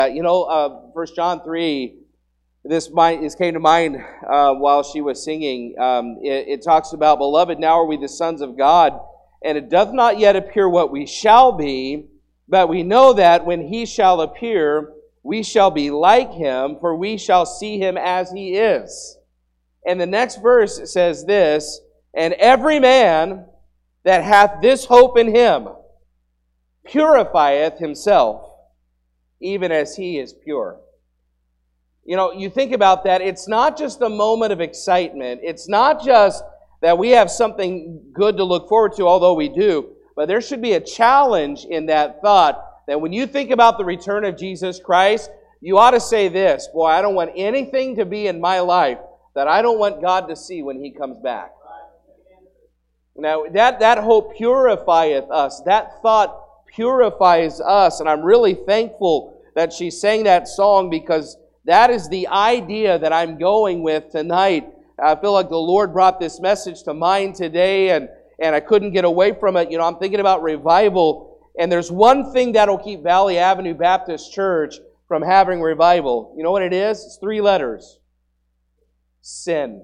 First John 3, this came to mind while she was singing. It talks about, "Beloved, now are we the sons of God, and it doth not yet appear what we shall be, but we know that when he shall appear, we shall be like him, for we shall see him as he is." And the next verse says this, "And every man that hath this hope in him purifieth himself, even as he is pure." You think about that. It's not just a moment of excitement. It's not just that we have something good to look forward to, although we do. But there should be a challenge in that thought that when you think about the return of Jesus Christ, you ought to say this, "Boy, I don't want anything to be in my life that I don't want God to see when he comes back." Now, that hope purifieth us. That thought purifies us. And I'm really thankful that she sang that song, because that is the idea that I'm going with tonight. I feel like the Lord brought this message to mind today, and I couldn't get away from it. I'm thinking about revival, and there's one thing that'll keep Valley Avenue Baptist Church from having revival. You know what it is? It's 3 letters. Sin.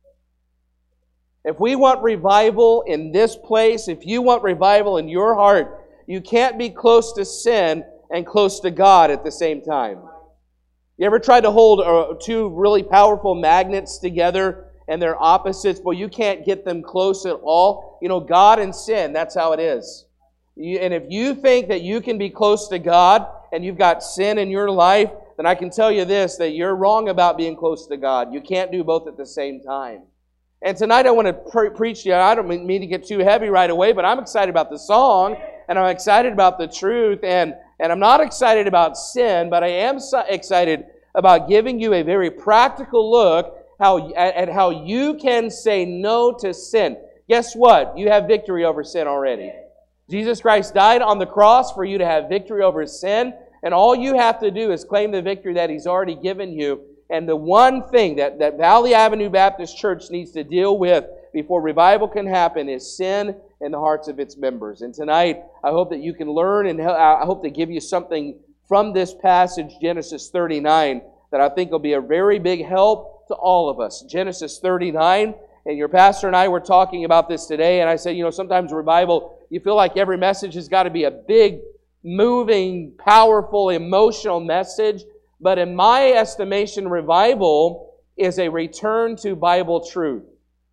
If we want revival in this place, if you want revival in your heart, you can't be close to sin and close to God at the same time. You ever tried to hold 2 really powerful magnets together and they're opposites, but you can't get them close at all? God and sin, that's how it is. And if you think that you can be close to God and you've got sin in your life, then I can tell you this, that you're wrong about being close to God. You can't do both at the same time. And tonight I want to preach to you. I don't mean to get too heavy right away, but I'm excited about the song, and I'm excited about the truth, and I'm not excited about sin, but I am excited about giving you a very practical look at how you can say no to sin. Guess what? You have victory over sin already. Jesus Christ died on the cross for you to have victory over sin, and all you have to do is claim the victory that He's already given you. And the one thing that Valley Avenue Baptist Church needs to deal with before revival can happen is sin in the hearts of its members. And tonight, I hope that you can learn, and I hope to give you something from this passage, Genesis 39, that I think will be a very big help to all of us. Genesis 39, and your pastor and I were talking about this today, and I said, sometimes revival, you feel like every message has got to be a big, moving, powerful, emotional message. But in my estimation, revival is a return to Bible truth.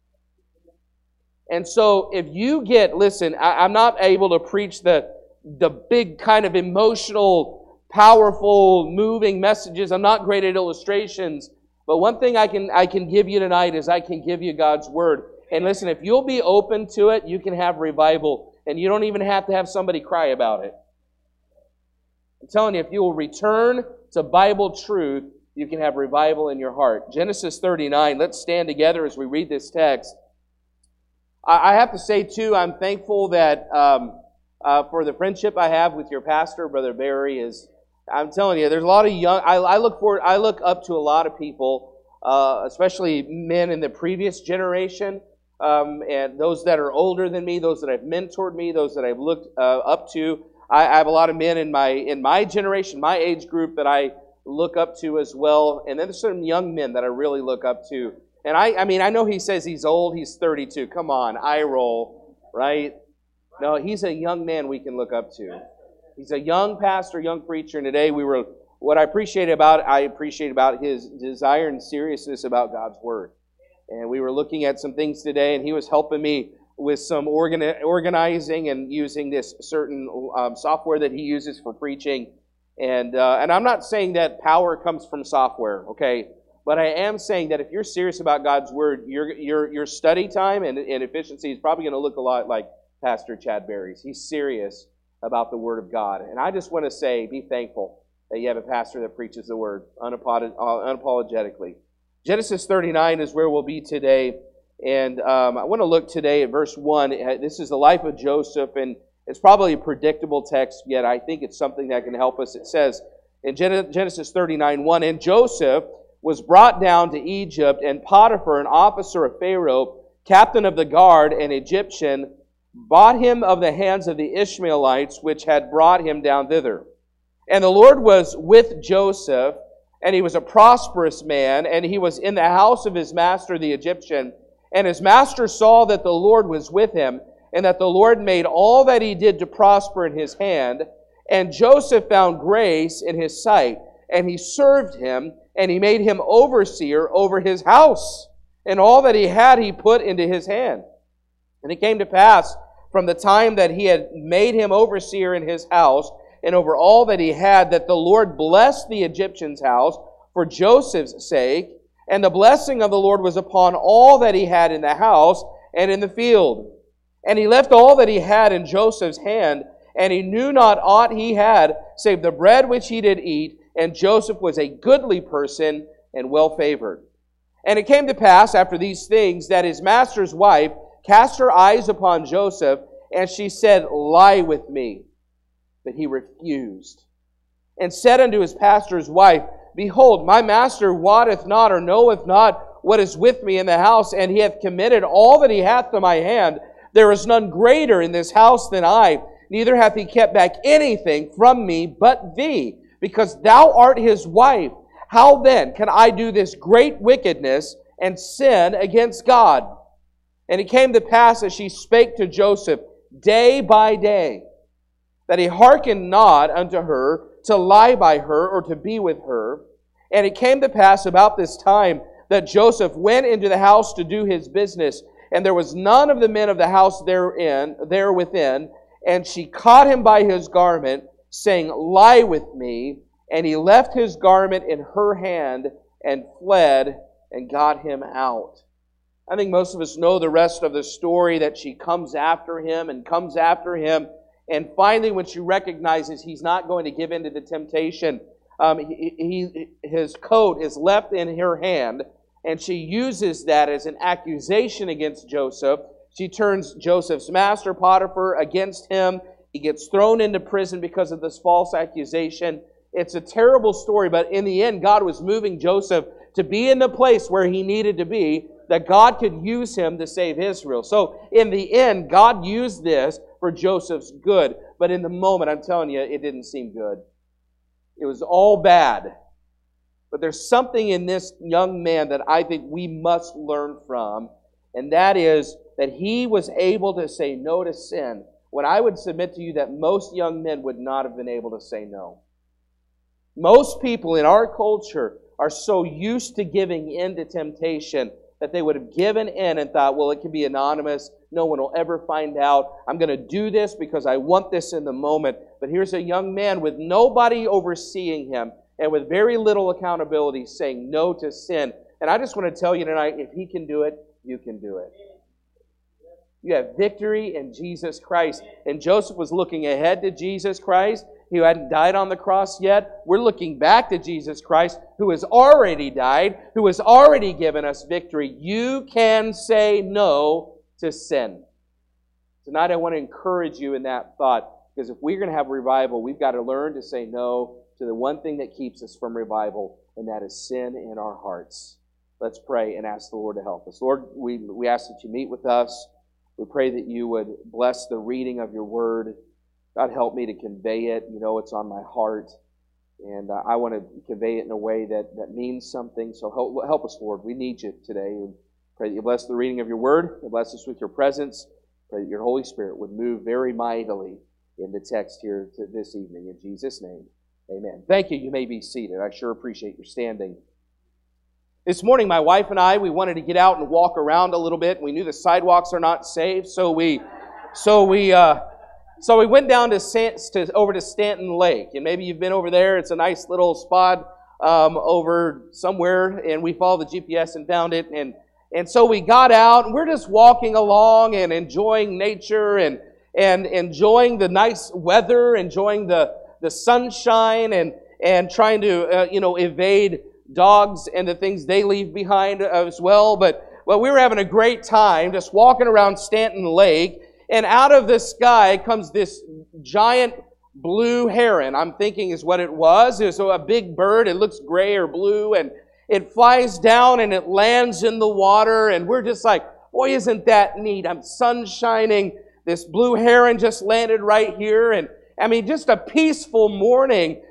And so if you I'm not able to preach the big kind of emotional, powerful, moving messages. I'm not great at illustrations. But one thing I can give you tonight is I can give you God's Word. And listen, if you'll be open to it, you can have revival. And you don't even have to have somebody cry about it. I'm telling you, if you will return to Bible truth, you can have revival in your heart. Genesis 39, let's stand together as we read this text. I have to say, too, I'm thankful that for the friendship I have with your pastor, Brother Barry. I'm telling you, there's a lot of young... I look up to a lot of people, especially men in the previous generation, and those that are older than me, those that have mentored me, those that I've looked up to. I have a lot of men in my generation, my age group, that I look up to as well. And then there's some young men that I really look up to. And I know he says he's old, he's 32. Come on, eye roll, right? No, he's a young man we can look up to. He's a young pastor, young preacher. And today what I appreciate about his desire and seriousness about God's Word. And we were looking at some things today, and he was helping me with some organizing and using this certain software that he uses for preaching. And I'm not saying that power comes from software, okay? But I am saying that if you're serious about God's Word, your study time and efficiency is probably going to look a lot like Pastor Chad Berry's. He's serious about the Word of God. And I just want to say, be thankful that you have a pastor that preaches the Word unapologetically. Genesis 39 is where we'll be today. And I want to look today at verse 1. This is the life of Joseph, and it's probably a predictable text, yet I think it's something that can help us. It says in Genesis 39:1, "And Joseph was brought down to Egypt, and Potiphar, an officer of Pharaoh, captain of the guard, an Egyptian, bought him of the hands of the Ishmaelites, which had brought him down thither. And the Lord was with Joseph, and he was a prosperous man, and he was in the house of his master, the Egyptian. And his master saw that the Lord was with him, and that the Lord made all that he did to prosper in his hand. And Joseph found grace in his sight, and he served him, and he made him overseer over his house. And all that he had he put into his hand. And it came to pass, from the time that he had made him overseer in his house, and over all that he had, that the Lord blessed the Egyptian's house for Joseph's sake. And the blessing of the Lord was upon all that he had in the house and in the field. And he left all that he had in Joseph's hand, and he knew not aught he had, save the bread which he did eat. And Joseph was a goodly person and well favored. And it came to pass after these things that his master's wife cast her eyes upon Joseph, and she said, Lie with me. But he refused, and said unto his master's wife, Behold, my master wotteth not or knoweth not what is with me in the house, and he hath committed all that he hath to my hand. There is none greater in this house than I, neither hath he kept back anything from me but thee, because thou art his wife. How then can I do this great wickedness and sin against God? And it came to pass as she spake to Joseph day by day, that he hearkened not unto her to lie by her or to be with her. And it came to pass about this time that Joseph went into the house to do his business, and there was none of the men of the house there within. And she caught him by his garment, saying, Lie with me. And he left his garment in her hand and fled and got him out. I think most of us know the rest of the story, that she comes after him. And finally, when she recognizes he's not going to give in to the temptation, his coat is left in her hand, and she uses that as an accusation against Joseph. She turns Joseph's master, Potiphar, against him. He gets thrown into prison because of this false accusation. It's a terrible story, but in the end, God was moving Joseph to be in the place where he needed to be, that God could use him to save Israel. So in the end, God used this for Joseph's good. But in the moment, I'm telling you, it didn't seem good. It was all bad. But there's something in this young man that I think we must learn from, and that is that he was able to say no to sin, when I would submit to you that most young men would not have been able to say no. Most people in our culture are so used to giving in to temptation that they would have given in and thought, well, it can be anonymous. No one will ever find out. I'm going to do this because I want this in the moment. But here's a young man with nobody overseeing him and with very little accountability saying no to sin. And I just want to tell you tonight, if he can do it, you can do it. You have victory in Jesus Christ. And Joseph was looking ahead to Jesus Christ, who hadn't died on the cross yet. We're looking back to Jesus Christ, who has already died, who has already given us victory. You can say no to sin. Tonight I want to encourage you in that thought, because if we're going to have revival, we've got to learn to say no to the one thing that keeps us from revival, and that is sin in our hearts. Let's pray and ask the Lord to help us. Lord, we ask that you meet with us. We pray that you would bless the reading of your word. God, help me to convey it. You know it's on my heart. And I want to convey it in a way that means something. So help us, Lord. We need you today. And pray that you bless the reading of your word. And bless us with your presence. Pray that your Holy Spirit would move very mightily in the text here this evening. In Jesus' name, amen. Thank you. You may be seated. I sure appreciate your standing. This morning, my wife and I, we wanted to get out and walk around a little bit. We knew the sidewalks are not safe, so we went down over to Stanton Lake. And maybe you've been over there. It's a nice little spot over somewhere, and we followed the GPS and found it. And so we got out, and we're just walking along and enjoying nature and enjoying the nice weather, enjoying the sunshine, and trying to evade dogs and the things they leave behind as well. But we were having a great time just walking around Stanton Lake, and out of the sky comes this giant blue heron, I'm thinking is what it was. It was a big bird. It looks gray or blue, and it flies down and it lands in the water, and we're just like, boy, isn't that neat. Sun shining. This blue heron just landed right here, and I mean, just a peaceful morning.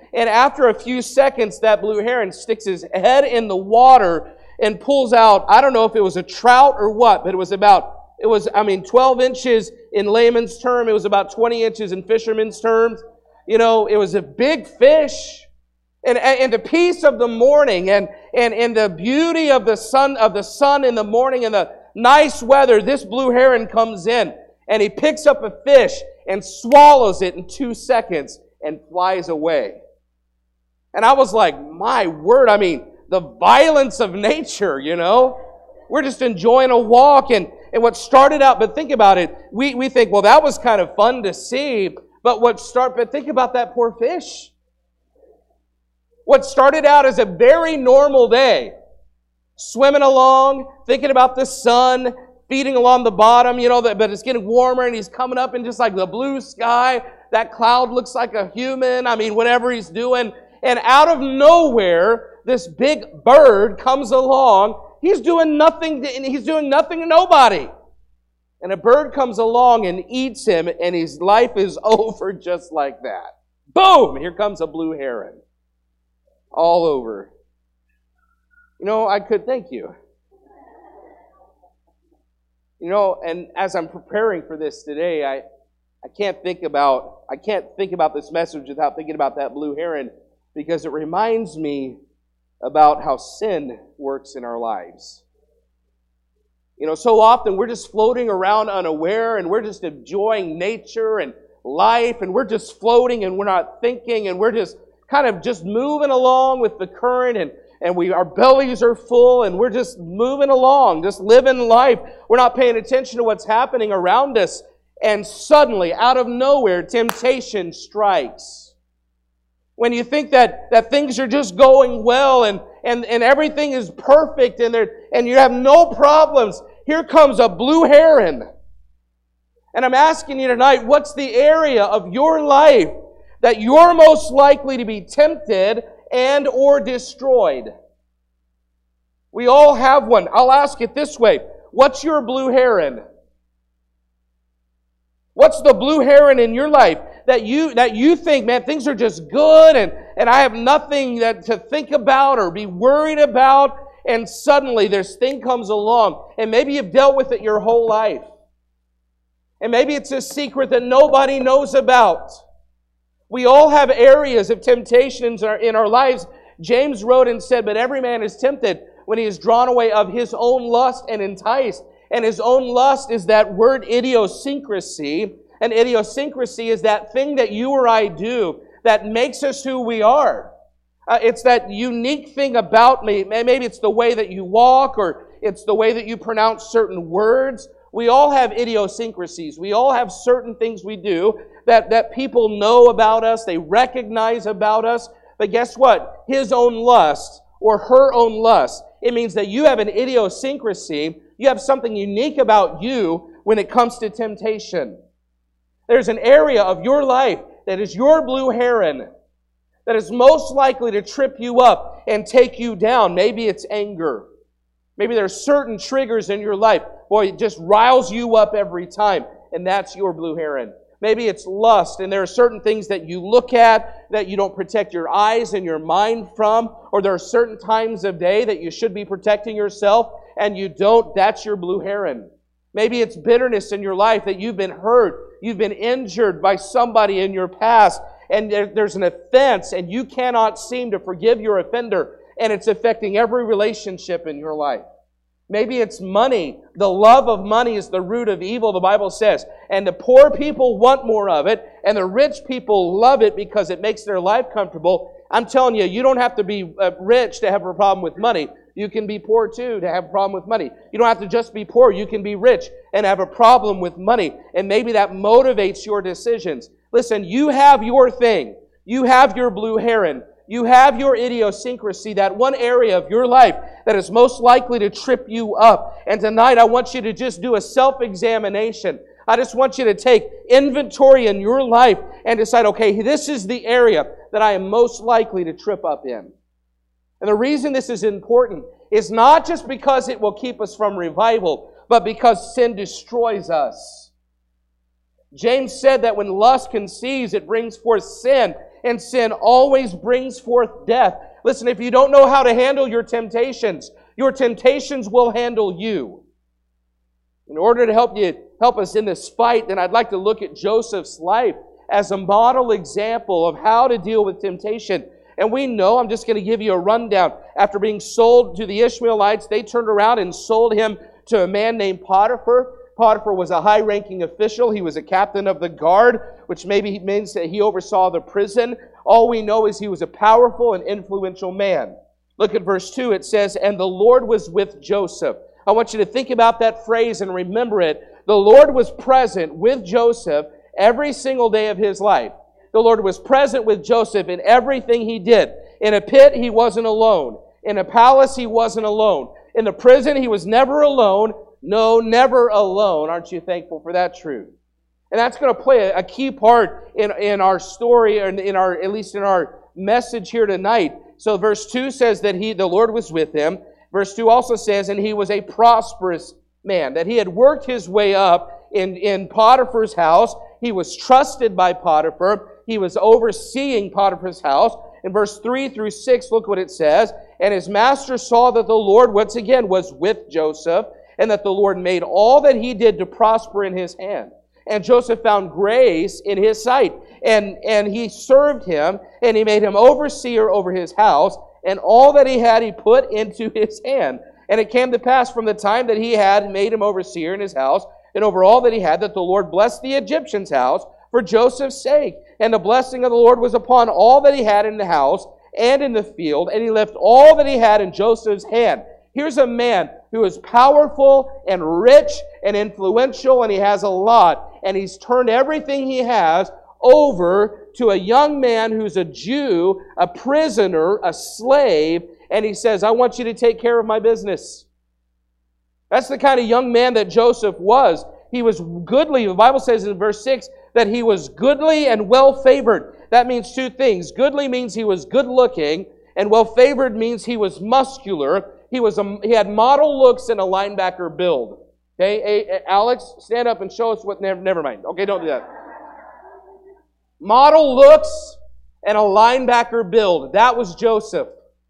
And after a few seconds, that blue heron sticks his head in the water and pulls out, I don't know if it was a trout or what, but it was 12 inches in layman's term. It was about 20 inches in fisherman's terms. You know, it was a big fish. And the peace of the morning and the beauty of the sun in the morning and the nice weather, this blue heron comes in and he picks up a fish and swallows it in 2 seconds and flies away. And I was like, my word, I mean, the violence of nature, you know. We're just enjoying a walk and what started out, but think about it, we think, well, that was kind of fun to see, but think about that poor fish. What started out as a very normal day, swimming along, thinking about the sun, feeding along the bottom, you know, but it's getting warmer and he's coming up in just like the blue sky. That cloud looks like a human. I mean, whatever he's doing. And out of nowhere, this big bird comes along. He's doing nothing to nobody. And a bird comes along and eats him, and his life is over just like that. Boom! Here comes a blue heron. All over. You know, I could thank you. You know, and as I'm preparing for this today, I can't think about this message without thinking about that blue heron, because it reminds me about how sin works in our lives. You know, so often we're just floating around unaware and we're just enjoying nature and life and we're just floating and we're not thinking and we're just kind of just moving along with the current and our bellies are full and we're just moving along, just living life. We're not paying attention to what's happening around us. And suddenly, out of nowhere, temptation strikes. When you think that things are just going well and everything is perfect and you have no problems, here comes a blue heron. And I'm asking you tonight, what's the area of your life that you're most likely to be tempted and or destroyed? We all have one. I'll ask it this way. What's your blue heron? What's the blue heron in your life that you think, man, things are just good and I have nothing to think about or be worried about, and suddenly this thing comes along and maybe you've dealt with it your whole life. And maybe it's a secret that nobody knows about. We all have areas of temptations in our lives. James wrote and said, but every man is tempted when he is drawn away of his own lust and enticed. And his own lust is that word idiosyncrasy. And idiosyncrasy is that thing that you or I do that makes us who we are. It's that unique thing about me. Maybe it's the way that you walk or it's the way that you pronounce certain words. We all have idiosyncrasies. We all have certain things we do that people know about us, they recognize about us. But guess what? His own lust or her own lust, it means that you have an idiosyncrasy. You have something unique about you when it comes to temptation. There's an area of your life that is your blue heron that is most likely to trip you up and take you down. Maybe it's anger. Maybe there are certain triggers in your life. Boy, it just riles you up every time, and that's your blue heron. Maybe it's lust, and there are certain things that you look at that you don't protect your eyes and your mind from, or there are certain times of day that you should be protecting yourself, and you don't. That's your blue heron. Maybe it's bitterness in your life that you've been hurt, you've been injured by somebody in your past, and there's an offense, and you cannot seem to forgive your offender, and it's affecting every relationship in your life. Maybe it's money. The love of money is the root of evil, the Bible says. And the poor people want more of it, and the rich people love it because it makes their life comfortable. I'm telling you, you don't have to be rich to have a problem with money. You can be poor too to have a problem with money. You don't have to just be poor. You can be rich and have a problem with money. And maybe that motivates your decisions. Listen, you have your thing. You have your blue heron. You have your idiosyncrasy, that one area of your life that is most likely to trip you up. And tonight I want you to just do a self-examination. I just want you to take inventory in your life and decide, okay, this is the area that I am most likely to trip up in. And the reason this is important is not just because it will keep us from revival, but because sin destroys us. James said that when lust conceives, it brings forth sin. and sin always brings forth death. Listen, if you don't know how to handle your temptations will handle you. In order to help us in this fight, then I'd like to look at Joseph's life as a model example of how to deal with temptation. And we know, I'm just going to give you a rundown. After being sold to the Ishmaelites, they turned around and sold him to a man named Potiphar. Potiphar was a high-ranking official. He was a captain of the guard, which maybe means that he oversaw the prison. All we know is he was a powerful and influential man. Look at verse 2. It says, "And the Lord was with Joseph." I want you to think about that phrase and remember it. The Lord was present with Joseph every single day of his life. The Lord was present with Joseph in everything he did. In a pit, he wasn't alone. In a palace, he wasn't alone. In the prison, he was never alone. No, never alone. Aren't you thankful for that truth? And that's going to play a key part in our story, or at least in our message here tonight. So verse 2 says that the Lord was with him. Verse 2 also says, and he was a prosperous man, that he had worked his way up in Potiphar's house. He was trusted by Potiphar. He was overseeing Potiphar's house. In verse 3 through 6, look what it says. And his master saw that the Lord, once again, was with Joseph, and that the Lord made all that he did to prosper in his hand. And Joseph found grace in his sight. And he served him, and he made him overseer over his house, and all that he had he put into his hand. And it came to pass from the time that he had made him overseer in his house, and over all that he had, that the Lord blessed the Egyptian's house for Joseph's sake. And the blessing of the Lord was upon all that he had in the house and in the field, and he left all that he had in Joseph's hand. Here's a man who is powerful and rich and influential, and he has a lot. And he's turned everything he has over to a young man who's a Jew, a prisoner, a slave, and he says, I want you to take care of my business. That's the kind of young man that Joseph was. He was goodly. The Bible says in verse 6 that he was goodly and well-favored. That means two things. Goodly means he was good-looking, and well-favored means he was muscular. He had model looks and a linebacker build. Okay, hey, Alex, stand up and show us what... Never mind. Okay, don't do that. Model looks and a linebacker build. That was Joseph.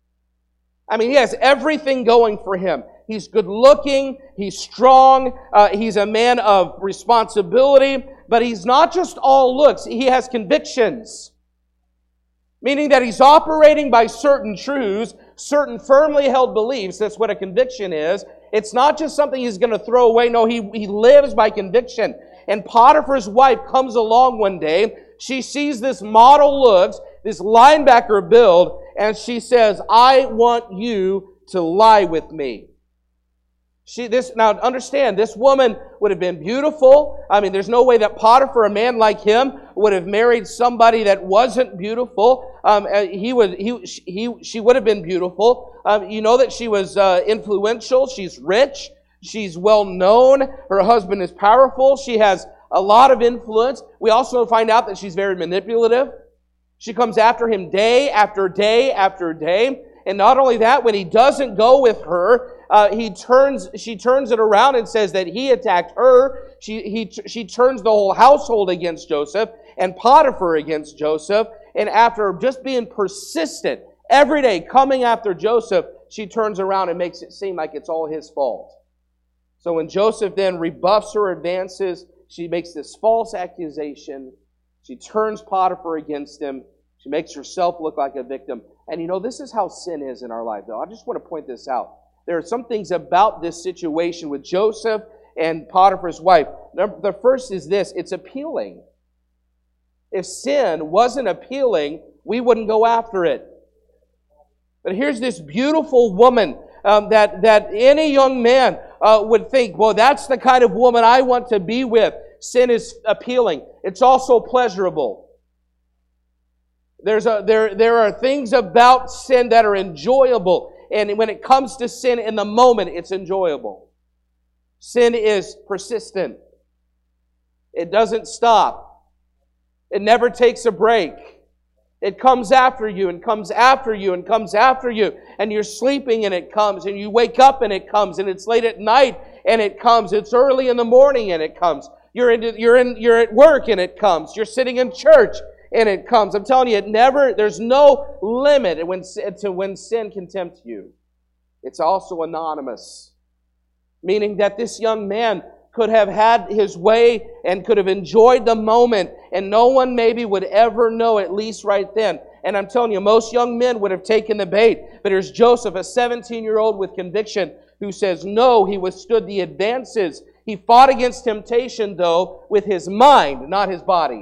I mean, he has everything going for him. He's good-looking, he's strong, he's a man of responsibility, but he's not just all looks, he has convictions. Meaning that he's operating by certain truths, certain firmly held beliefs. That's what a conviction is. It's not just something he's going to throw away. No, he lives by conviction. And Potiphar's wife comes along one day. She sees this model looks, this linebacker build, and she says, I want you to lie with me. Now understand, this woman would have been beautiful. I mean, there's no way that Potiphar, a man like him, would have married somebody that wasn't beautiful. She would have been beautiful. You know that she was influential. She's rich. She's well known. Her husband is powerful. She has a lot of influence. We also find out that she's very manipulative. She comes after him day after day after day. And not only that, when he doesn't go with her, she turns it around and says that he attacked her. She turns the whole household against Joseph and Potiphar against Joseph. And after just being persistent every day coming after Joseph, she turns around and makes it seem like it's all his fault. So when Joseph then rebuffs her advances, she makes this false accusation. She turns Potiphar against him. She makes herself look like a victim. And you know, this is how sin is in our life, though. I just want to point this out. There are some things about this situation with Joseph and Potiphar's wife. The first is this: it's appealing. If sin wasn't appealing, we wouldn't go after it. But here's this beautiful woman that any young man would think, well, that's the kind of woman I want to be with. Sin is appealing. It's also pleasurable. There are things about sin that are enjoyable. And when it comes to sin in the moment, it's enjoyable. Sin is persistent. It doesn't stop. It never takes a break. It comes after you and comes after you and comes after you. And you're sleeping and it comes. And you wake up and it comes. And it's late at night and it comes. It's early in the morning and it comes. You're at work and it comes. You're sitting in church and it comes. I'm telling you, there's no limit to when sin can tempt you. It's also anonymous. Meaning that this young man could have had his way and could have enjoyed the moment, and no one maybe would ever know, at least right then. And I'm telling you, most young men would have taken the bait. But here's Joseph, a 17-year-old with conviction, who says no, he withstood the advances. He fought against temptation, though, with his mind, not his body.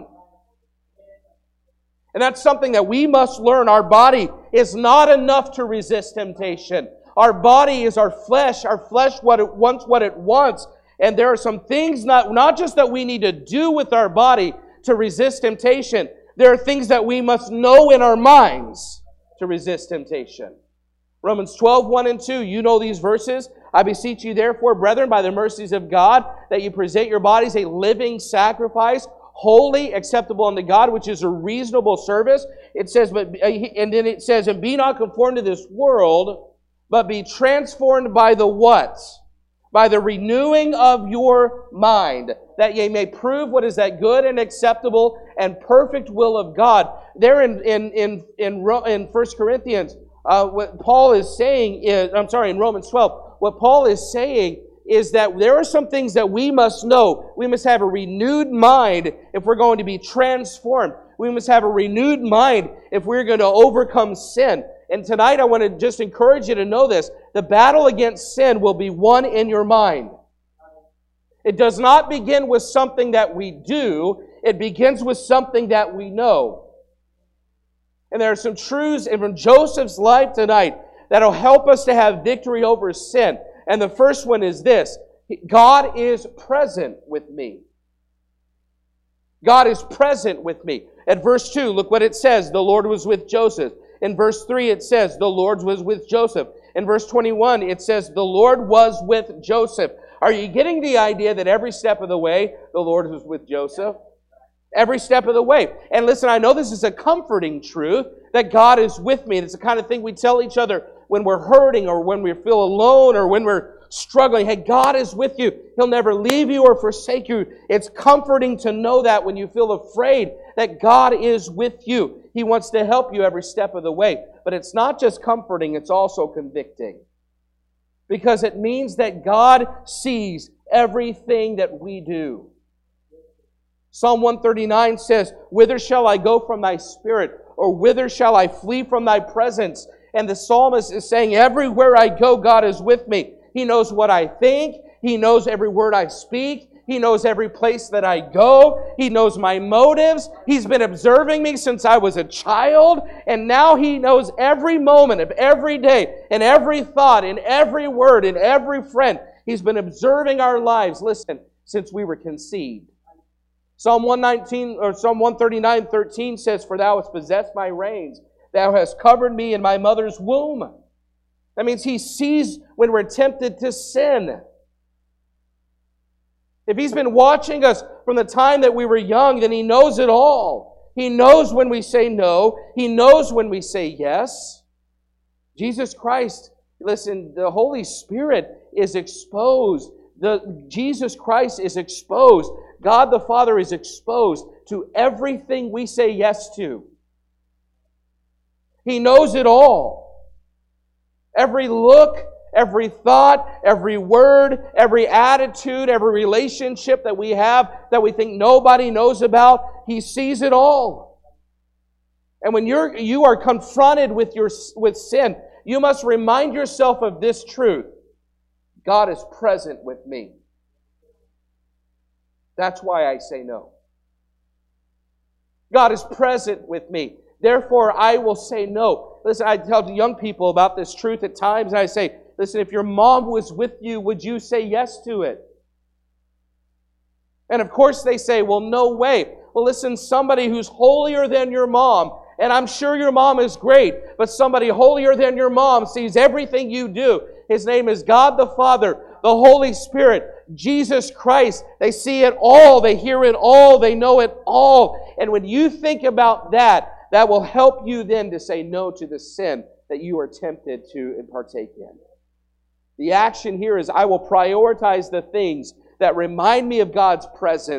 And that's something that we must learn. Our body is not enough to resist temptation. Our body is our flesh what it wants. And there are some things, not just that we need to do with our body to resist temptation. There are things that we must know in our minds to resist temptation. Romans 12, 1 and 2, you know these verses. I beseech you therefore, brethren, by the mercies of God, that you present your bodies a living sacrifice, holy, acceptable unto God, which is a reasonable service. It says, and then it says, and be not conformed to this world, but be transformed by the what? By the renewing of your mind, that ye may prove what is that good and acceptable and perfect will of God. There in 1 Corinthians, what Paul is saying is, in Romans 12, what Paul is saying is that there are some things that we must know. We must have a renewed mind if we're going to be transformed. We must have a renewed mind if we're going to overcome sin. And tonight I want to just encourage you to know this. The battle against sin will be won in your mind. It does not begin with something that we do. It begins with something that we know. And there are some truths from Joseph's life tonight that will help us to have victory over sin. And the first one is this: God is present with me. God is present with me. At verse 2, look what it says. The Lord was with Joseph. In verse 3, it says, the Lord was with Joseph. In verse 21, it says, the Lord was with Joseph. Are you getting the idea that every step of the way, the Lord was with Joseph? Every step of the way. And listen, I know this is a comforting truth, that God is with me. And it's the kind of thing we tell each other when we're hurting or when we feel alone or when we're struggling. Hey, God is with you. He'll never leave you or forsake you. It's comforting to know that when you feel afraid, that God is with you. He wants to help you every step of the way. But it's not just comforting, it's also convicting. Because it means that God sees everything that we do. Psalm 139 says, whither shall I go from thy spirit? Or whither shall I flee from thy presence? And the psalmist is saying, everywhere I go, God is with me. He knows what I think. He knows every word I speak. He knows every place that I go. He knows my motives. He's been observing me since I was a child. And now He knows every moment of every day and every thought and every word and every friend. He's been observing our lives, listen, since we were conceived. Psalm 139:13 says, for thou hast possessed my reins. Thou hast covered me in my mother's womb. That means He sees when we're tempted to sin. If He's been watching us from the time that we were young, then He knows it all. He knows when we say no. He knows when we say yes. Jesus Christ, listen, the Holy Spirit is exposed. Jesus Christ is exposed. God the Father is exposed to everything we say yes to. He knows it all. Every look, every thought, every word, every attitude, every relationship that we have that we think nobody knows about, He sees it all. And when you are confronted with sin, you must remind yourself of this truth. God is present with me. That's why I say no. God is present with me. Therefore, I will say no. Listen, I tell the young people about this truth at times, and I say, listen, if your mom was with you, would you say yes to it? And of course they say, well, no way. Well, listen, somebody who's holier than your mom, and I'm sure your mom is great, but somebody holier than your mom sees everything you do. His name is God the Father, the Holy Spirit, Jesus Christ. They see it all, they hear it all, they know it all. And when you think about that, that will help you then to say no to the sin that you are tempted to partake in. The action here is I will prioritize the things that remind me of God's presence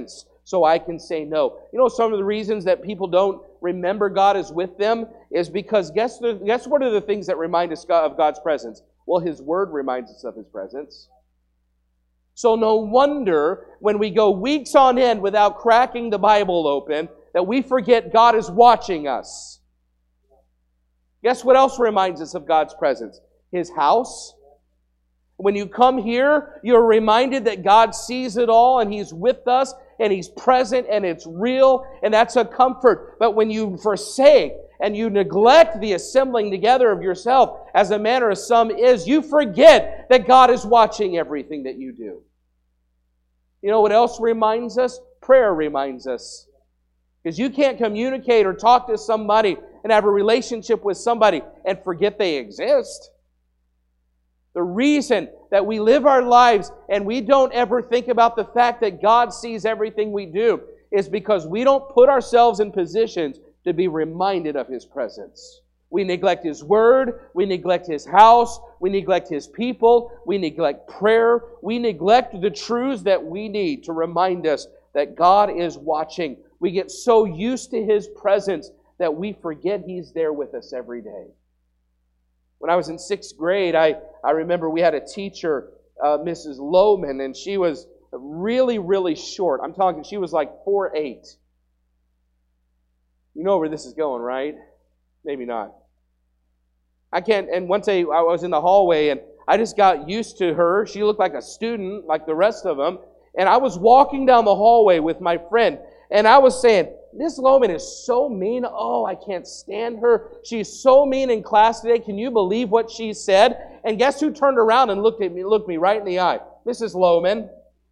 so I can say no. You know, some of the reasons that people don't remember God is with them is because guess what are the things that remind us of God's presence? Well, His Word reminds us of His presence. So no wonder when we go weeks on end without cracking the Bible open that we forget God is watching us. Guess what else reminds us of God's presence? His house. When you come here, you're reminded that God sees it all and He's with us and He's present and it's real, and that's a comfort. But when you forsake and you neglect the assembling together of yourself, as a manner of some is, you forget that God is watching everything that you do. You know what else reminds us? Prayer reminds us. Because you can't communicate or talk to somebody and have a relationship with somebody and forget they exist. The reason that we live our lives and we don't ever think about the fact that God sees everything we do is because we don't put ourselves in positions to be reminded of His presence. We neglect His Word, we neglect His house, we neglect His people, we neglect prayer, we neglect the truths that we need to remind us that God is watching. We get so used to His presence that we forget He's there with us every day. When I was in 6th grade, I remember we had a teacher, Mrs. Lohman, and she was really, really short. I'm talking, she was like 4'8". You know where this is going, right? Maybe not. I can't, and one day I was in the hallway and I just got used to her. She looked like a student, like the rest of them. And I was walking down the hallway with my friend, and I was saying, Miss Lohman is so mean. Oh, I can't stand her. She's so mean in class today. Can you believe what she said? And guess who turned around and looked me right in the eye? Mrs. Lohman.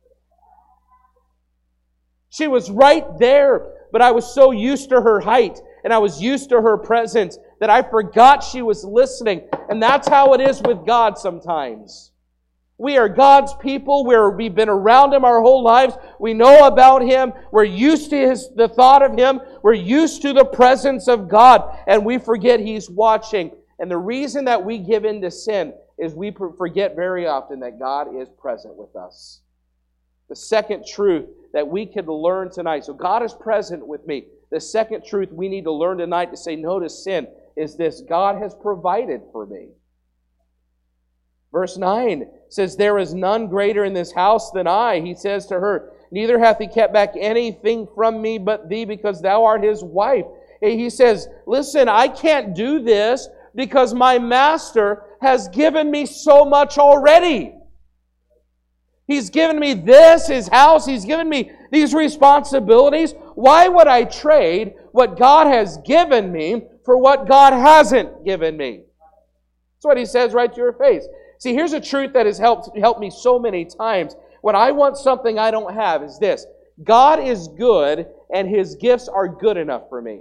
She was right there, but I was so used to her height and I was used to her presence that I forgot she was listening. And that's how it is with God sometimes. We are God's people. We've been around Him our whole lives. We know about Him. We're used to the thought of Him. We're used to the presence of God. And we forget He's watching. And the reason that we give in to sin is we forget very often that God is present with us. The second truth that we can learn tonight. So God is present with me. The second truth we need to learn tonight to say no to sin is this: God has provided for me. Verse 9 says, there is none greater in this house than I. He says to her, neither hath He kept back anything from me but thee, because thou art His wife. He says, listen, I can't do this because my master has given me so much already. He's given me this, His house. He's given me these responsibilities. Why would I trade what God has given me for what God hasn't given me? That's what He says right to your face. See, here's a truth that has helped me so many times. When I want something I don't have is this: God is good and His gifts are good enough for me.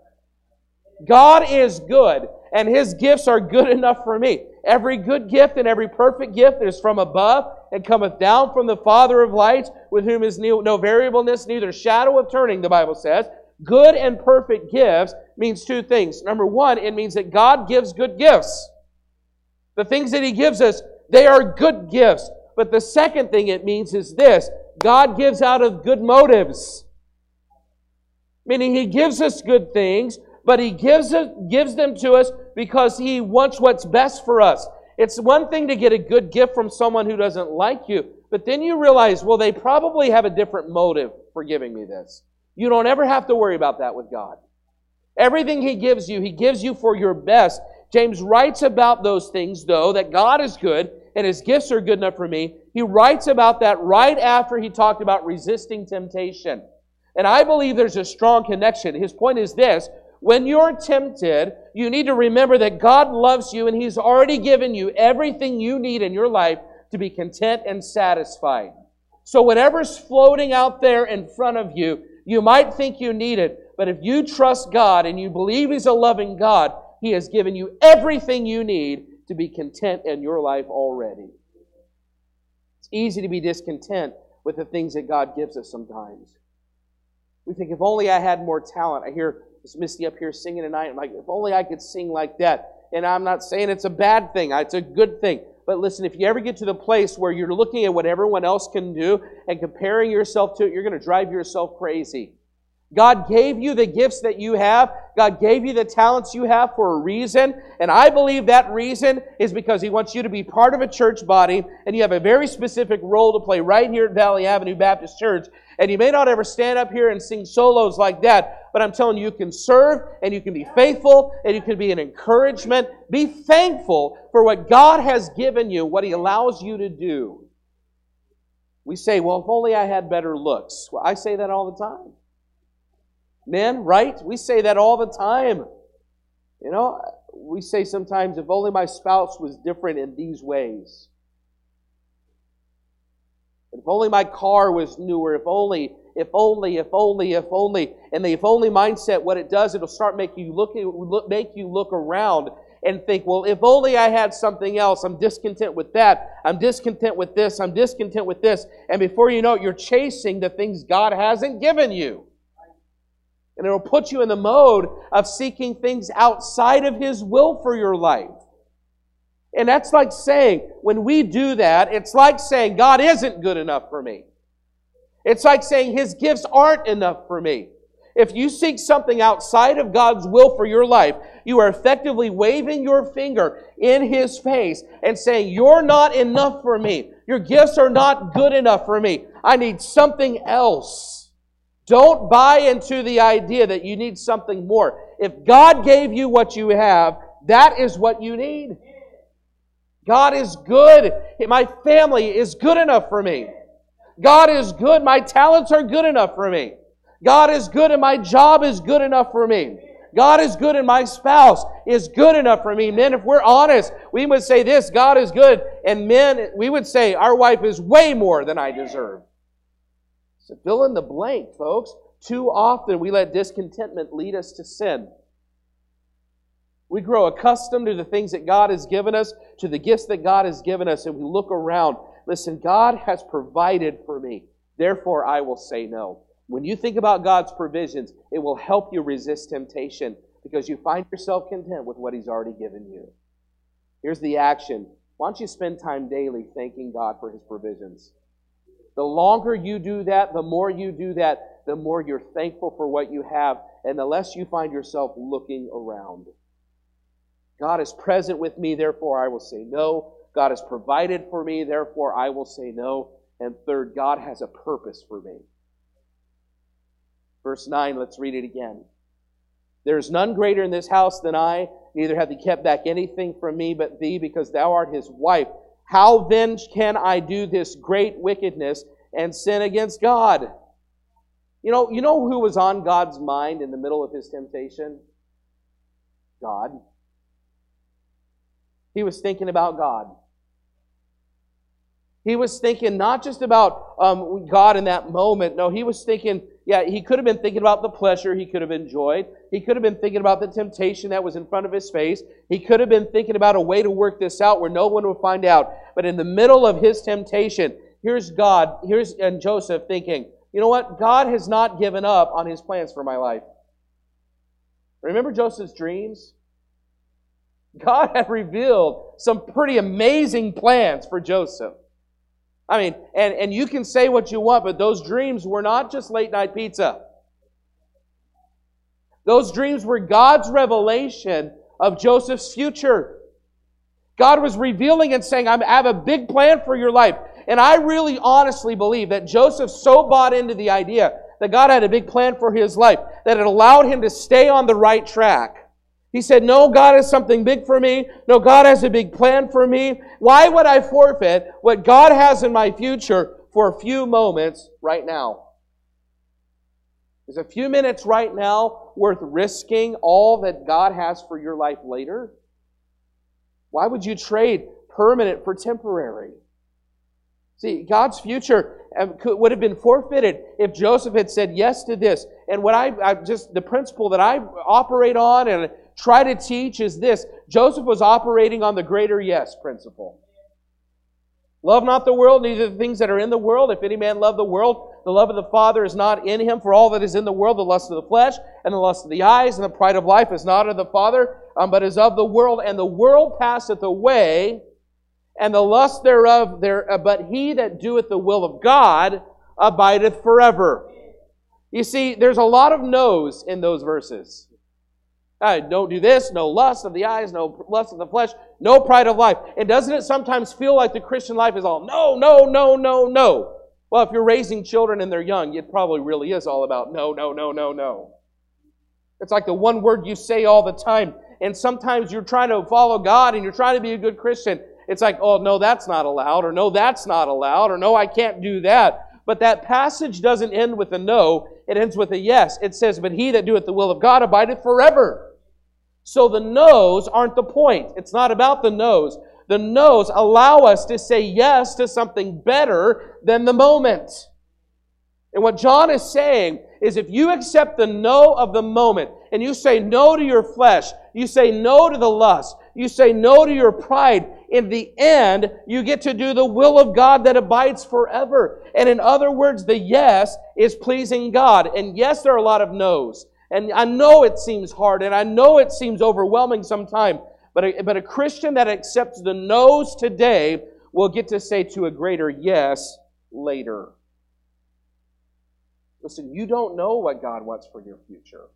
God is good and His gifts are good enough for me. Every good gift and every perfect gift is from above and cometh down from the Father of lights, with whom is no variableness, neither shadow of turning, the Bible says. Good and perfect gifts means two things. Number one, it means that God gives good gifts. The things that He gives us, they are good gifts. But the second thing it means is this: God gives out of good motives. Meaning He gives us good things, but He gives them to us because He wants what's best for us. It's one thing to get a good gift from someone who doesn't like you, but then you realize, well, they probably have a different motive for giving me this. You don't ever have to worry about that with God. Everything He gives you for your best. James writes about those things, though, that God is good and His gifts are good enough for me. He writes about that right after he talked about resisting temptation. And I believe there's a strong connection. His point is this: when you're tempted, you need to remember that God loves you and He's already given you everything you need in your life to be content and satisfied. So whatever's floating out there in front of you, you might think you need it, but if you trust God and you believe He's a loving God, He has given you everything you need to be content in your life already. It's easy to be discontent with the things that God gives us sometimes. We think, if only I had more talent. I hear Miss Misty up here singing tonight. I'm like, if only I could sing like that. And I'm not saying it's a bad thing. It's a good thing. But listen, if you ever get to the place where you're looking at what everyone else can do and comparing yourself to it, you're going to drive yourself crazy. God gave you the gifts that you have. God gave you the talents you have for a reason. And I believe that reason is because He wants you to be part of a church body, and you have a very specific role to play right here at Valley Avenue Baptist Church. And you may not ever stand up here and sing solos like that, but I'm telling you, you can serve, and you can be faithful, and you can be an encouragement. Be thankful for what God has given you, what He allows you to do. We say, well, if only I had better looks. Well, I say that all the time. Men, right? We say that all the time. You know, we say sometimes, if only my spouse was different in these ways. If only my car was newer. If only. And the if only mindset, what it does, it'll start make you look around and think, well, if only I had something else. I'm discontent with that. I'm discontent with this. I'm discontent with this. And before you know it, you're chasing the things God hasn't given you. And it'll put you in the mode of seeking things outside of His will for your life. And that's like saying, when we do that, it's like saying, God isn't good enough for me. It's like saying His gifts aren't enough for me. If you seek something outside of God's will for your life, you are effectively waving your finger in His face and saying, you're not enough for me. Your gifts are not good enough for me. I need something else. Don't buy into the idea that you need something more. If God gave you what you have, that is what you need. God is good. My family is good enough for me. God is good. My talents are good enough for me. God is good and my job is good enough for me. God is good and my spouse is good enough for me. Men, if we're honest, we would say this, God is good. And men, we would say our wife is way more than I deserve. So fill in the blank, folks. Too often we let discontentment lead us to sin. We grow accustomed to the things that God has given us, to the gifts that God has given us, and we look around. Listen, God has provided for me. Therefore, I will say no. When you think about God's provisions, it will help you resist temptation because you find yourself content with what He's already given you. Here's the action. Why don't you spend time daily thanking God for His provisions? The longer you do that, the more you do that, the more you're thankful for what you have, and the less you find yourself looking around. God is present with me, therefore I will say no. God has provided for me, therefore I will say no. And third, God has a purpose for me. Verse 9, let's read it again. There is none greater in this house than I, neither hath He kept back anything from me but thee, because thou art His wife. How then can I do this great wickedness and sin against God? You know who was on God's mind in the middle of His temptation? God. He was thinking about God. He was thinking not just about God in that moment. No, he was thinking, he could have been thinking about the pleasure he could have enjoyed. He could have been thinking about the temptation that was in front of his face. He could have been thinking about a way to work this out where no one would find out. But in the middle of his temptation, here's God, and Joseph thinking, you know what? God has not given up on His plans for my life. Remember Joseph's dreams? God had revealed some pretty amazing plans for Joseph. I mean, and you can say what you want, but those dreams were not just late night pizza. Those dreams were God's revelation of Joseph's future. God was revealing and saying, I have a big plan for your life. And I really honestly believe that Joseph so bought into the idea that God had a big plan for his life that it allowed him to stay on the right track. He said, no, God has something big for me. No, God has a big plan for me. Why would I forfeit what God has in my future for a few moments right now? Is a few minutes right now worth risking all that God has for your life later? Why would you trade permanent for temporary? See, God's future would have been forfeited if Joseph had said yes to this. And what the principle that I operate on and try to teach is this. Joseph was operating on the greater yes principle. Love not the world, neither the things that are in the world. If any man love the world, the love of the Father is not in him. For all that is in the world, the lust of the flesh, and the lust of the eyes, and the pride of life is not of the Father, but is of the world. And the world passeth away, and the lust thereof, but he that doeth the will of God abideth forever. You see, there's a lot of no's in those verses. Don't do this, no lust of the eyes, no lust of the flesh, no pride of life. And doesn't it sometimes feel like the Christian life is all no, no, no, no, no? Well, if you're raising children and they're young, it probably really is all about no, no, no, no, no. It's like the one word you say all the time. And sometimes you're trying to follow God and you're trying to be a good Christian. It's like, oh, no, that's not allowed, or no, that's not allowed, or no, I can't do that. But that passage doesn't end with a no, it ends with a yes. It says, but he that doeth the will of God abideth forever. So the no's aren't the point. It's not about the no's. The no's allow us to say yes to something better than the moment. And what John is saying is if you accept the no of the moment, and you say no to your flesh, you say no to the lust, you say no to your pride, in the end, you get to do the will of God that abides forever. And in other words, the yes is pleasing God. And yes, there are a lot of no's. And I know it seems hard, and I know it seems overwhelming sometimes. But a Christian that accepts the no's today will get to say to a greater yes later. Listen, you don't know what God wants for your future.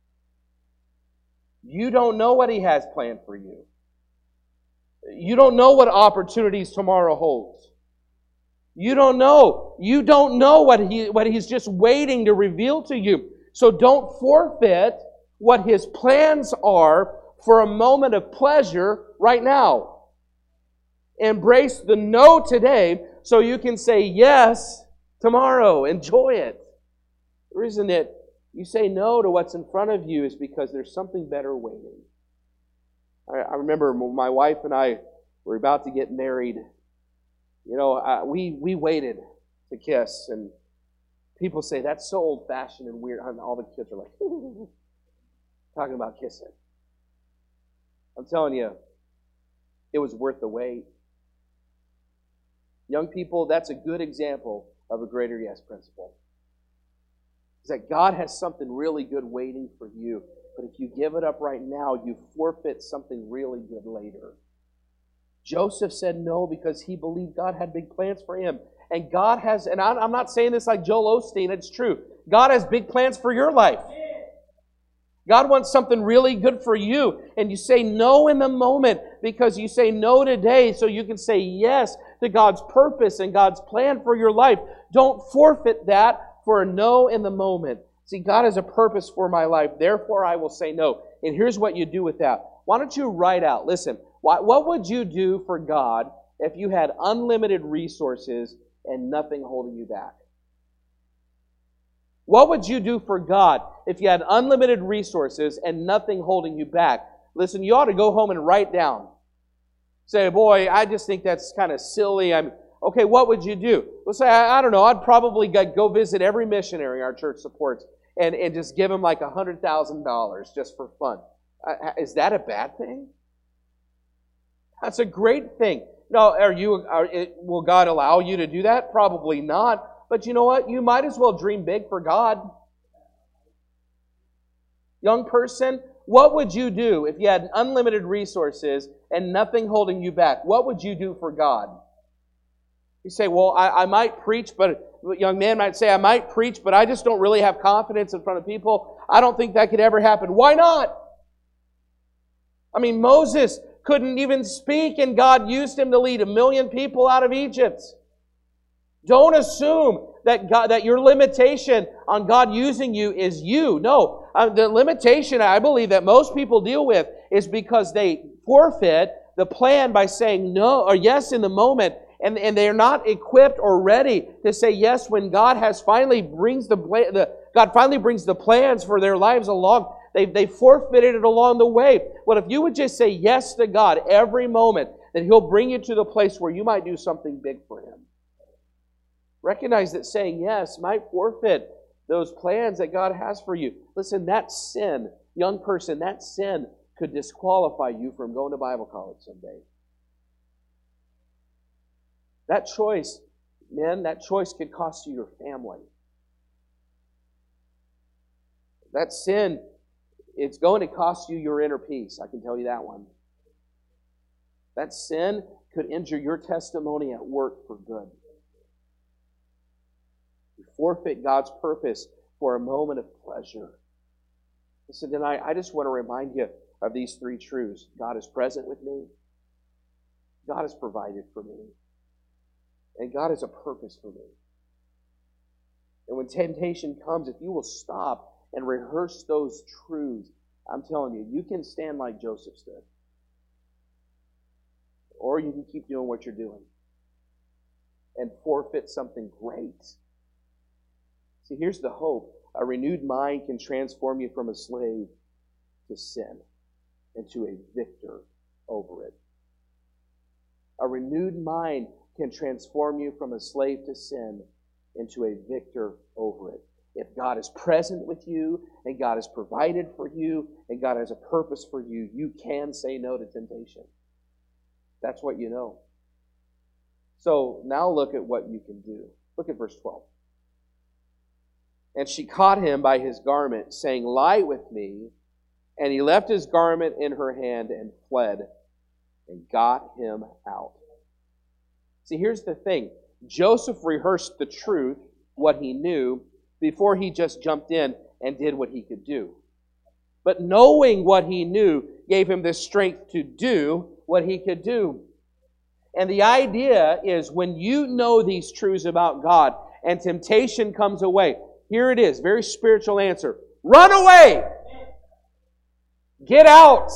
You don't know what He has planned for you. You don't know what opportunities tomorrow holds. You don't know. You don't know what He's just waiting to reveal to you. So don't forfeit what His plans are for a moment of pleasure right now. Embrace the no today so you can say yes tomorrow. Enjoy it. The reason that you say no to what's in front of you is because there's something better waiting. I remember my wife and I were about to get married. You know, we waited to kiss, and people say, that's so old-fashioned and weird. And all the kids are like, talking about kissing. I'm telling you, it was worth the wait. Young people, that's a good example of a greater yes principle. Is that God has something really good waiting for you. But if you give it up right now, you forfeit something really good later. Joseph said no because he believed God had big plans for him. And God has, and I'm not saying this like Joel Osteen, it's true. God has big plans for your life. God wants something really good for you. And you say no in the moment because you say no today so you can say yes to God's purpose and God's plan for your life. Don't forfeit that for a no in the moment. See, God has a purpose for my life, therefore I will say no. And here's what you do with that. Why don't you write out, listen, what would you do for God if you had unlimited resources and nothing holding you back? What would you do for God if you had unlimited resources and nothing holding you back? Listen, you ought to go home and write down. Say, boy, I just think that's kind of silly. Okay, what would you do? Well, say, I don't know, I'd probably go visit every missionary our church supports and just give them like $100,000 just for fun. Is that a bad thing? That's a great thing. Now, will God allow you to do that? Probably not. But you know what? You might as well dream big for God. Young person, what would you do if you had unlimited resources and nothing holding you back? What would you do for God? You say, well, I might preach, but a young man might say, I might preach, but I just don't really have confidence in front of people. I don't think that could ever happen. Why not? I mean, Moses couldn't even speak, and God used him to lead 1 million people out of Egypt. Don't assume that your limitation on God using you is you. No, the limitation I believe that most people deal with is because they forfeit the plan by saying no or yes in the moment, and they're not equipped or ready to say yes when God finally brings the plans for their lives along. They forfeited it along the way. Well, if you would just say yes to God every moment, then He'll bring you to the place where you might do something big for Him. Recognize that saying yes might forfeit those plans that God has for you. Listen, that sin, young person, that sin could disqualify you from going to Bible college someday. That choice, men, that choice could cost you your family. That sin, it's going to cost you your inner peace. I can tell you that one. That sin could injure your testimony at work for good. You forfeit God's purpose for a moment of pleasure. Listen, tonight, I just want to remind you of these three truths. God is present with me. God has provided for me. And God has a purpose for me. And when temptation comes, if you will stop and rehearse those truths, I'm telling you, you can stand like Joseph stood. Or you can keep doing what you're doing and forfeit something great. See, here's the hope. A renewed mind can transform you from a slave to sin into a victor over it. A renewed mind can transform you from a slave to sin into a victor over it. If God is present with you, and God has provided for you, and God has a purpose for you, you can say no to temptation. That's what you know. So now look at what you can do. Look at verse 12. And she caught him by his garment, saying, "Lie with me." And he left his garment in her hand and fled and got him out. See, here's the thing. Joseph rehearsed the truth, what he knew, before he just jumped in and did what he could do. But knowing what he knew gave him the strength to do what he could do. And the idea is when you know these truths about God and temptation comes away, here it is, very spiritual answer. Run away! Get out!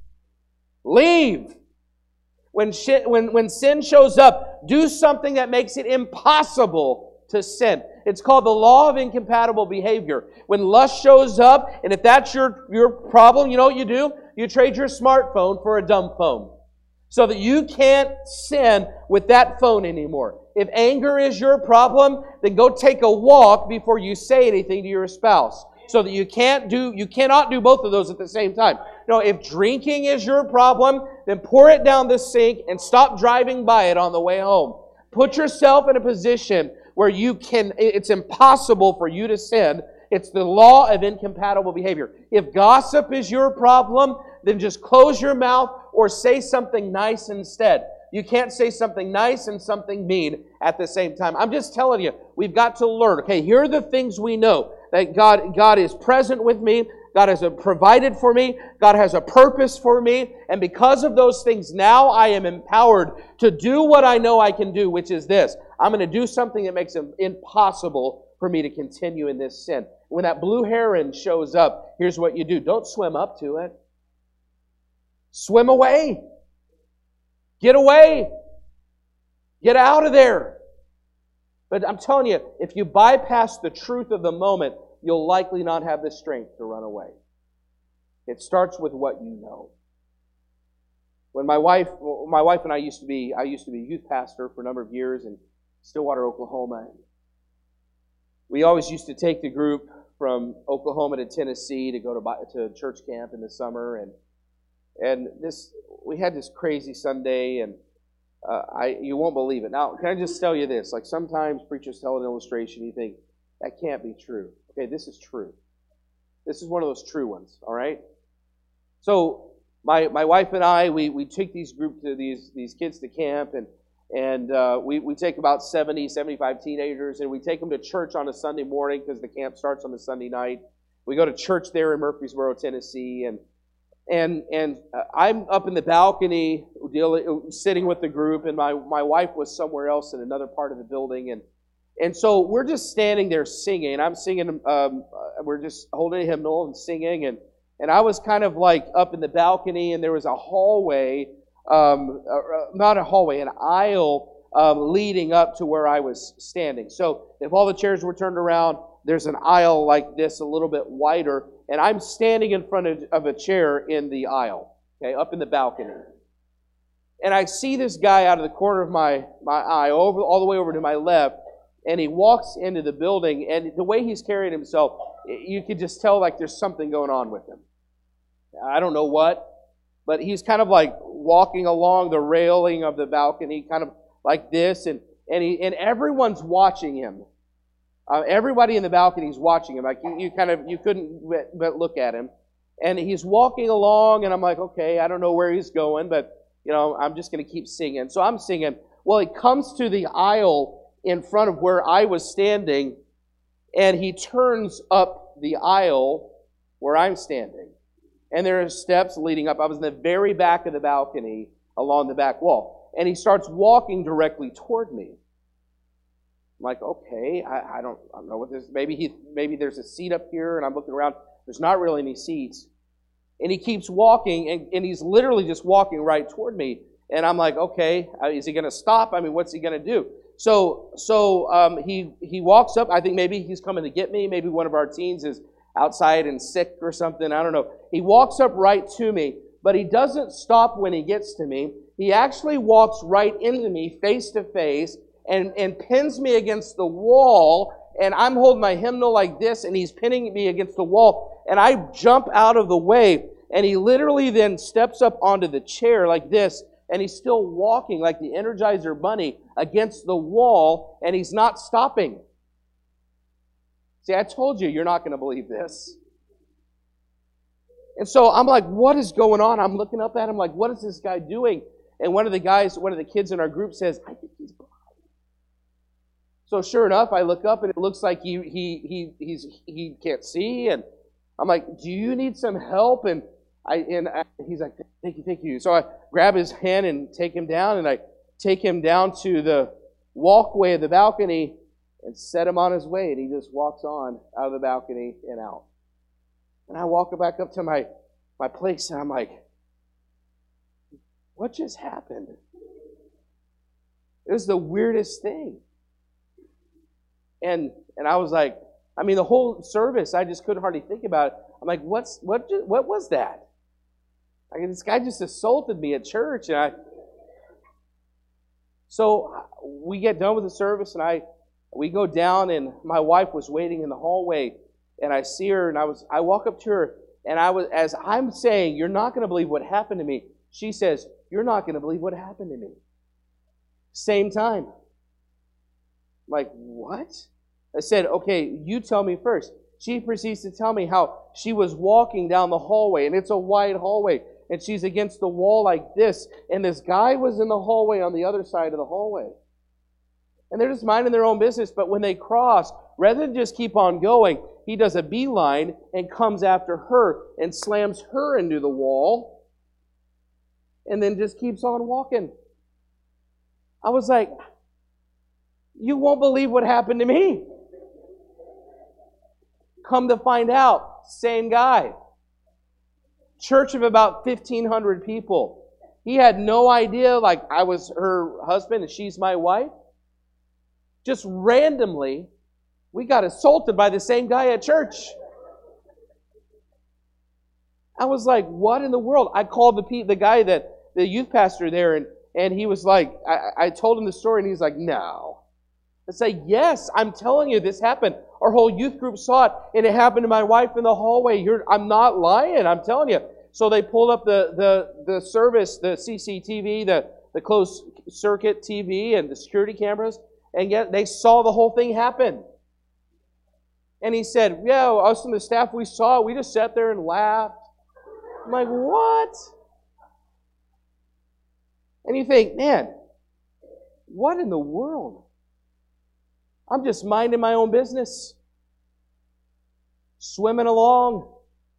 Leave! When sin shows up, do something that makes it impossible to sin. It's called the law of incompatible behavior. When lust shows up, and if that's your problem, you know what you do? You trade your smartphone for a dumb phone. So that you can't sin with that phone anymore. If anger is your problem, then go take a walk before you say anything to your spouse. So that you cannot do both of those at the same time. No, if drinking is your problem, then pour it down the sink and stop driving by it on the way home. Put yourself in a position where it's impossible for you to sin. It's the law of incompatible behavior. If gossip is your problem, then just close your mouth or say something nice instead. You can't say something nice and something mean at the same time. I'm just telling you, we've got to learn. Okay, here are the things we know. That God is present with me. God has provided for me. God has a purpose for me. And because of those things, now I am empowered to do what I know I can do, which is this. I'm going to do something that makes it impossible for me to continue in this sin. When that blue heron shows up, here's what you do. Don't swim up to it. Swim away. Get away. Get out of there. But I'm telling you, if you bypass the truth of the moment, you'll likely not have the strength to run away. It starts with what you know. When my wife and I used to be a youth pastor for a number of years in Stillwater, Oklahoma. We always used to take the group from Oklahoma to Tennessee to go to church camp in the summer, and we had this crazy Sunday, and you won't believe it. Now, can I just tell you this? Like sometimes preachers tell an illustration, you think that can't be true. Okay, this is true. This is one of those true ones. All right. So my wife and I, we take these kids to camp, and we take about 70, 75 teenagers, and we take them to church on a Sunday morning because the camp starts on the Sunday night. We go to church there in Murfreesboro, Tennessee, and I'm up in the balcony sitting with the group, and my wife was somewhere else in another part of the building, and so we're just standing there singing, and I'm singing, we're just holding a hymnal and singing, and I was kind of like up in the balcony, and there was a hallway, not a hallway, an aisle leading up to where I was standing. So if all the chairs were turned around, there's an aisle like this, a little bit wider, and I'm standing in front of a chair in the aisle, okay, up in the balcony. And I see this guy out of the corner of my eye, all the way over to my left, and he walks into the building, and the way he's carrying himself, you could just tell like there's something going on with him. I don't know what, but he's kind of like walking along the railing of the balcony, kind of like this, and everyone's watching him. Everybody in the balcony is watching him. Like you couldn't but look at him, and he's walking along, and I'm like, okay, I don't know where he's going, but I'm just going to keep singing. So I'm singing. Well, he comes to the aisle in front of where I was standing, and he turns up the aisle where I'm standing. And there are steps leading up. I was in the very back of the balcony along the back wall. And he starts walking directly toward me. I'm like, okay, I don't know what this. Maybe there's a seat up here, and I'm looking around. There's not really any seats. And he keeps walking, and he's literally just walking right toward me. And I'm like, okay, is he going to stop? I mean, what's he going to do? So he walks up. I think maybe he's coming to get me. Maybe one of our teens is outside and sick or something. I don't know. He walks up right to me, but he doesn't stop when he gets to me. He actually walks right into me face to face and pins me against the wall, and I'm holding my hymnal like this, and he's pinning me against the wall, and I jump out of the way, and he literally then steps up onto the chair like this, and he's still walking like the Energizer Bunny against the wall, and he's not stopping. See, I told you, you're not going to believe this. And so I'm like, what is going on? I'm looking up at him like, what is this guy doing? And one of the kids in our group says, I think he's blind. So sure enough, I look up and it looks like he can't see. And I'm like, do you need some help? And he's like, thank you. So I grab his hand and take him down, and I take him down to the walkway of the balcony and set him on his way. And he just walks on out of the balcony and out. And I walk back up to my place, and I'm like, what just happened? It was the weirdest thing. And I was like, I mean, the whole service, I just couldn't hardly think about it. I'm like, what was that? I mean, this guy just assaulted me at church, So we get done with the service, and we go down, and my wife was waiting in the hallway, and I see her, and I walk up to her, and as I'm saying, you're not going to believe what happened to me, she says, you're not going to believe what happened to me. Same time. I'm like, what? I said, okay, you tell me first. She proceeds to tell me how she was walking down the hallway, and it's a wide hallway, and she's against the wall like this, and this guy was in the hallway on the other side of the hallway. And they're just minding their own business, but when they cross, rather than just keep on going, he does a beeline and comes after her and slams her into the wall, and then just keeps on walking. I was like, you won't believe what happened to me. Come to find out, same guy. Church of about 1,500 people. He had no idea, like I was her husband and she's my wife. Just randomly, we got assaulted by the same guy at church. I was like, what in the world? I called the guy, the youth pastor there, and he was like, I told him the story, and he's like, no. I say, yes, I'm telling you, this happened. Our whole youth group saw it, and it happened to my wife in the hallway. I'm not lying, I'm telling you. So they pulled up the service, the CCTV, the closed circuit TV, and the security cameras, and yet they saw the whole thing happen. And he said, yeah, us and the staff, we saw it. We just sat there and laughed. I'm like, what? And you think, man, what in the world? I'm just minding my own business. Swimming along.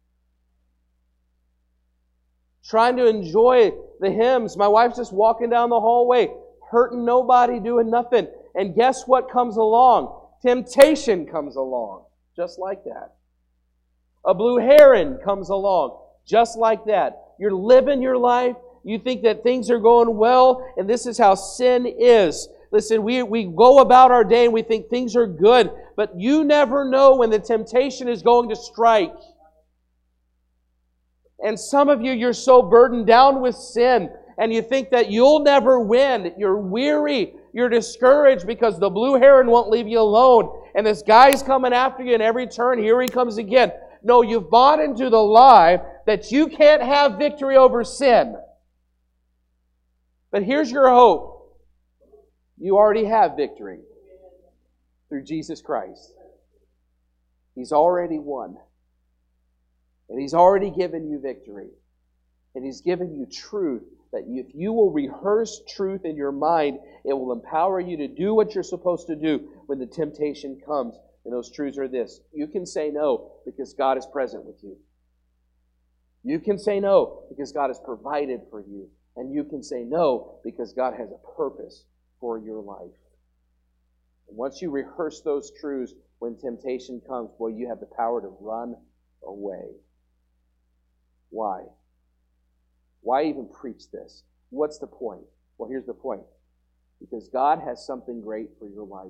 Trying to enjoy the hymns. My wife's just walking down the hallway, hurting nobody, doing nothing. And guess what comes along? Temptation comes along. Just like that. A blue heron comes along. Just like that. You're living your life. You think that things are going well, and this is how sin is. Listen, we go about our day and we think things are good, but you never know when the temptation is going to strike. And some of you, you're so burdened down with sin, and you think that you'll never win. You're weary. You're discouraged because the blue heron won't leave you alone. And this guy's coming after you in every turn. Here he comes again. No, you've bought into the lie that you can't have victory over sin. But here's your hope. You already have victory through Jesus Christ. He's already won. And He's already given you victory. And He's given you truth if you will rehearse truth in your mind, it will empower you to do what you're supposed to do when the temptation comes. And those truths are this: you can say no because God is present with you. You can say no because God has provided for you. And you can say no because God has a purpose for your life. And once you rehearse those truths, when temptation comes, boy, you have the power to run away. Why? Why even preach this? What's the point? Well, here's the point. Because God has something great for your life.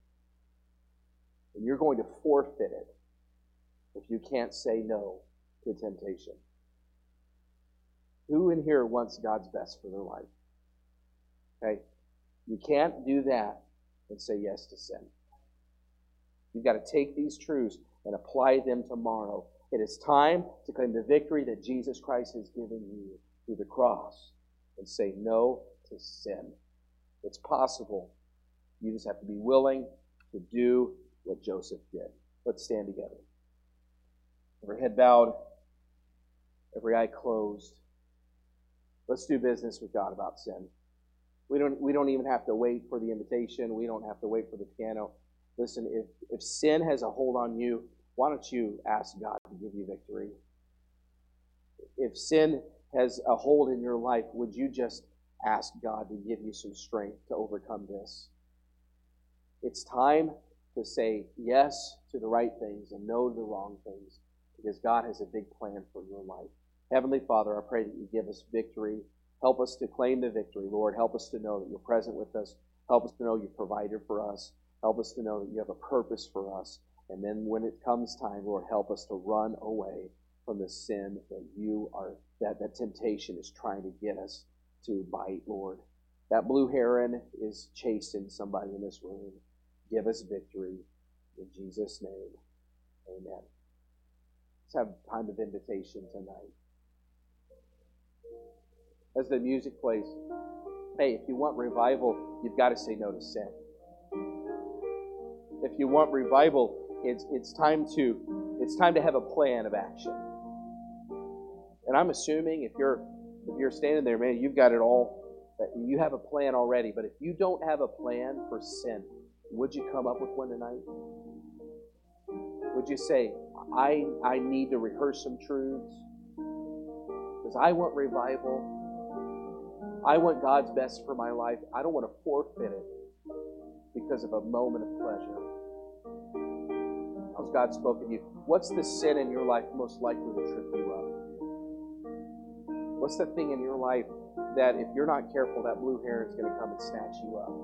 And you're going to forfeit it if you can't say no to temptation. Who in here wants God's best for their life? Okay? You can't do that and say yes to sin. You've got to take these truths and apply them tomorrow. It is time to claim the victory that Jesus Christ has given you through the cross and say no to sin. It's possible. You just have to be willing to do what Joseph did. Let's stand together. Every head bowed, every eye closed. Let's do business with God about sin. We don't even have to wait for the invitation. We don't have to wait for the piano. Listen, if sin has a hold on you, why don't you ask God to give you victory? If sin has a hold in your life, would you just ask God to give you some strength to overcome this? It's time to say yes to the right things and no to the wrong things, because God has a big plan for your life. Heavenly Father, I pray that you give us victory. Help us to claim the victory, Lord. Help us to know that you're present with us. Help us to know you've provided for us. Help us to know that you have a purpose for us. And then when it comes time, Lord, help us to run away from the sin that temptation is trying to get us to bite, Lord. That blue heron is chasing somebody in this room. Give us victory. In Jesus' name, amen. Let's have time of invitation tonight. As the music plays, hey, if you want revival, you've got to say no to sin. If you want revival, it's time to have a plan of action. And I'm assuming if you're standing there, man, you've got it all. You have a plan already. But if you don't have a plan for sin, would you come up with one tonight? Would you say, I need to rehearse some truths? Because I want revival. I want God's best for my life. I don't want to forfeit it because of a moment of pleasure. How's God spoken to you? What's the sin in your life most likely to trip you up? What's the thing in your life that if you're not careful, that blue heron is going to come and snatch you up?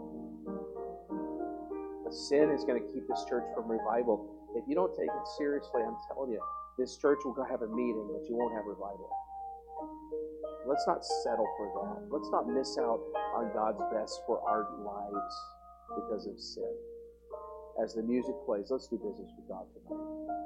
The sin is going to keep this church from revival. If you don't take it seriously, I'm telling you, this church will go have a meeting, but you won't have revival. Let's not settle for that. Let's not miss out on God's best for our lives because of sin. As the music plays, let's do business with God tonight.